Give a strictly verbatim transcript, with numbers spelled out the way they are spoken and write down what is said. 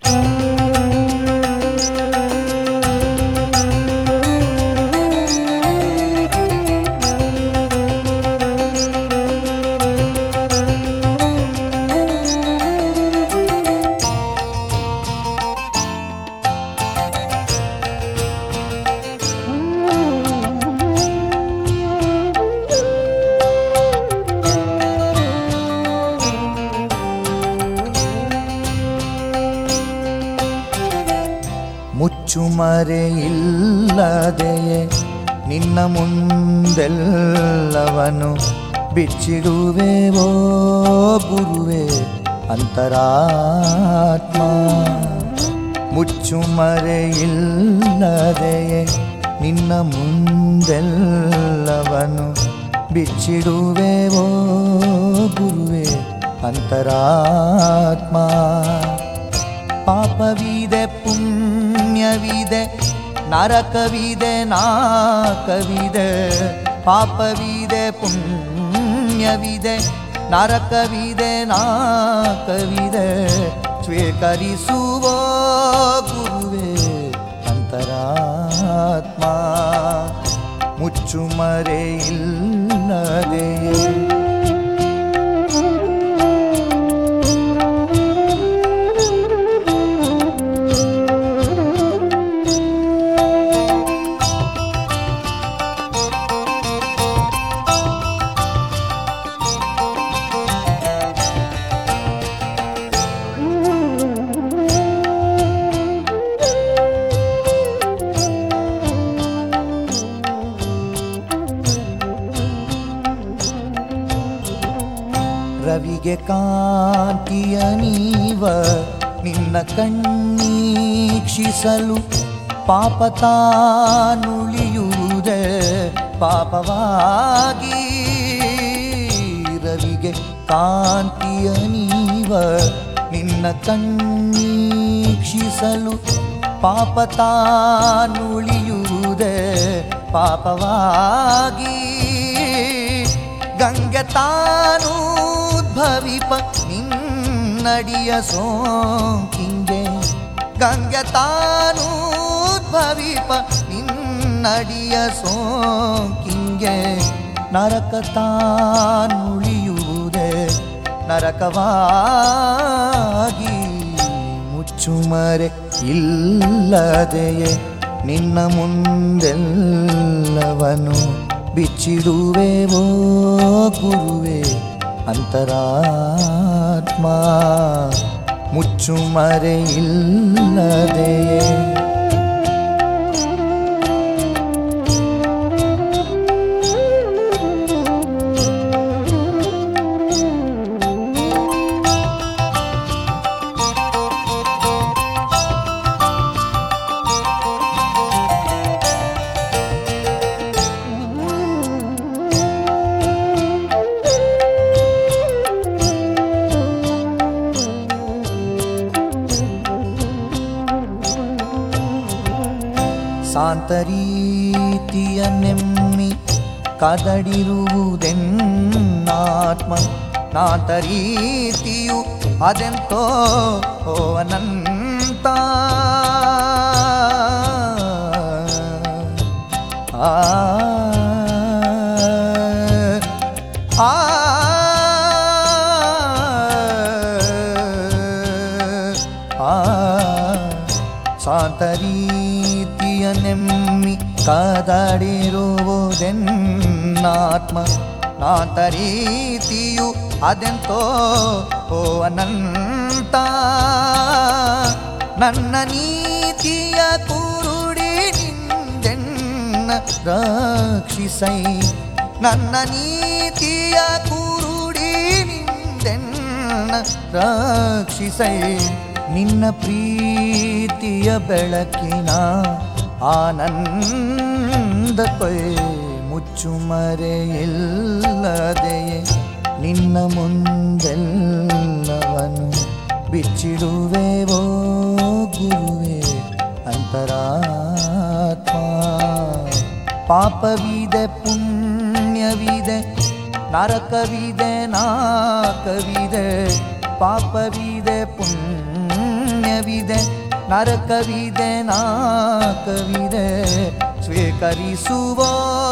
ಮುಚ್ಚುಮರೆಯಿಲ್ಲದೆಯೇ ನಿನ್ನ ಮುಂದೆಲ್ಲವನು ಬಿಚ್ಚಿಡುವೆವೋ ಗುರುವೇ ಅಂತರಾತ್ಮ. ಮುಚ್ಚುಮರೆಯಿಲ್ಲದೆಯೇ ನಿನ್ನ ಮುಂದೆಲ್ಲವನು ಬಿಚ್ಚಿಡುವೆವೋ ಗುರುವೇ ಅಂತರಾತ್ಮ. ಪಾಪವಿದೆ ಪುಣ್ಯವಿದೆ ನರಕವಿದೆ ನಾಕವಿದೆ. ಪಾಪವಿದೆ ಪುಣ್ಯವಿದೆ ನರಕವಿದೆ ನಾಕವಿದೆ. ಸ್ವೀಕರಿಸುವ ಗುರುವೇ ಅಂತರಾತ್ಮ. ಮುಚ್ಚುಮರೆಯಿಲ್ಲದೆಯೇ ರವಿಗೆ ಕಾಂತಿಯ ನೀವ ನಿನ್ನ ಕಣ್ಣೀಕ್ಷಿಸಲು ಪಾಪ ತಾನುಳಿಯುವುದೇ ಪಾಪವಾಗಿ. ರವಿಗೆ ಕಾಂತಿಯ ನೀವ ನಿನ್ನ ಕಣ್ಣೀಕ್ಷಿಸಲು ಪಾಪ ತಾನುಳಿಯುವುದೇ ಪಾಪವಾಗಿ. ಗಂಗೆ ತಾನು ಭವಿಪ ನಿನ್ನಡಿಯ ಸೋಂಕಿಂಗೆ. ಗಂಗೆ ತಾನು ಭವಿಪ ನಿನ್ನಡಿಯ ಸೋಂಕಿಂಗೆ. ನರಕ ತಾನುಳಿಯುವುದೇ ನರಕವಾಗಿ. ಮುಚ್ಚುಮರೆ ಇಲ್ಲದೆಯೇ ನಿನ್ನ ಮುಂದೆಲ್ಲವನು ಬಿಚ್ಚಿಡುವೆವೋ ಗುರುವೇ ಅಂತರಾತ್ಮ. ಮುಚ್ಚುಮರೆಯಿಲ್ಲದೆಯೇ ಶಾಂತರೀತಿಯ ನೆಮ್ಮಿ ಕದಡಿರುವುದೆನ್ನಾತ್ಮ. ನಾಂತರೀತಿಯು ಅದೆಂತೋ ಓ ಅನಂತ. ಆ ಆ ಶಾಂತರೀತಿಯ ನೆಮ್ಮಿ ಕದಡಿರುವುದೆನ್ನಾತ್ಮ. ನಾಂತರೀತಿಯು ಅದೆಂತೋ ಓ ಅನಂತ. ನನ್ನ ನೀತಿಯ ಕುರುಡಿ ನಿಂದೆನ್ನ ರಕ್ಷಿಸೈ. ನನ್ನ ನೀತಿಯ ಕುರುಡಿ ನಿಂದೆನ್ನ ರಕ್ಷಿಸೈ. ನಿನ್ನ ಪ್ರೀತಿಯ ಬೆಳಕಿನ ಆನಂದ ಕೊಯ್. ಮುಚ್ಚುಮರೆಯಿಲ್ಲದೆಯೇ ನಿನ್ನ ಮುಂದೆಲ್ಲವನು ಬಿಚ್ಚಿಡುವೆವೋ ಗುರುವೇ ಅಂತರಾತ್ಮ. ಪಾಪವಿದೆ ಪುಣ್ಯವಿದೆ ನರಕವಿದೆ ನಾಕವಿದೆ. ಪಾಪವಿದೆ ಪುಣ್ಯ ಪುಣ್ಯವಿದೆ ನರಕವಿದೆ ನಾಕವಿದೆ ಸ್ವೀಕರಿಸುವ